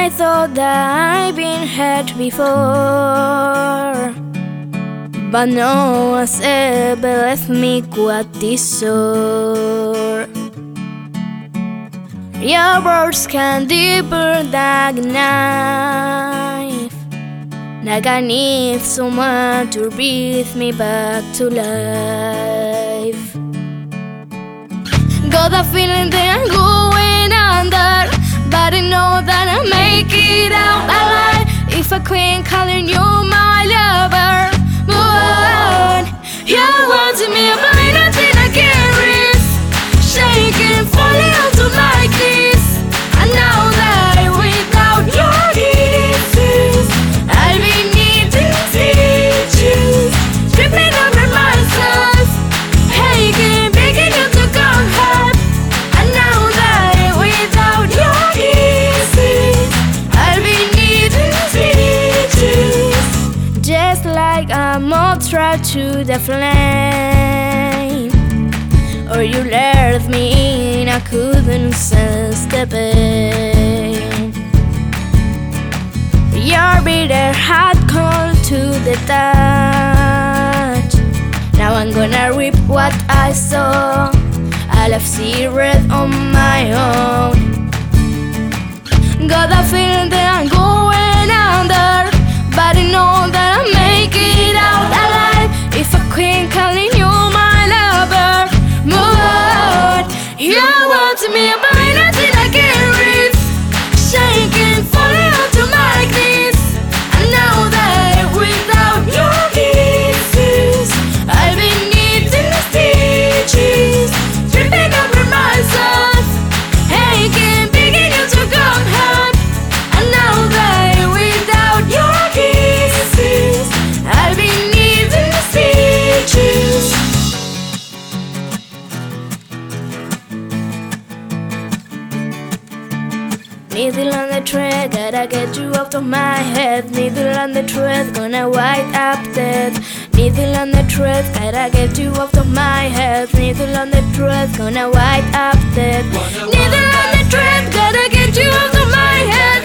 I thought that I've been hurt before, but no one's ever left me quite this sore. Your words can deeper than a knife, like I need someone to breathe me back to life. Got a feeling that I'm going under, but I know that I'll make it out alive if I quit calling you my lover. But you wanted me, but nothing I can't resist. Shaking, falling onto my knees. I know that without your kisses, I'll be needing stitches, tripping over myself, aching, begging you to come home. I know that without your kisses, I'll be needing stitches, just like a moth trapped to the flame. Or you left me in, I couldn't sense the pain. Your bitter heart cold to the touch. Now I'm gonna rip what I saw. I left cigarette on my own. Got a feeling that I'm going under, but I know that I'll make it out alive if I quit calling you my lover. But you wanted me, but nothing I can't reach. Shaking, falling onto my knees. I know that without your kisses, I'll be needing stitches, tripping over myself, aching, begging you to come home. I know that without your kisses, I'll be needing stitches. Needle on the thread, gotta get you out of my head. Needle on the thread, gonna wipe up dead. Needle on the thread, gotta get you out of my head. Needle on the thread, gonna wipe up dead. Needle on the thread, gotta get you out of my head.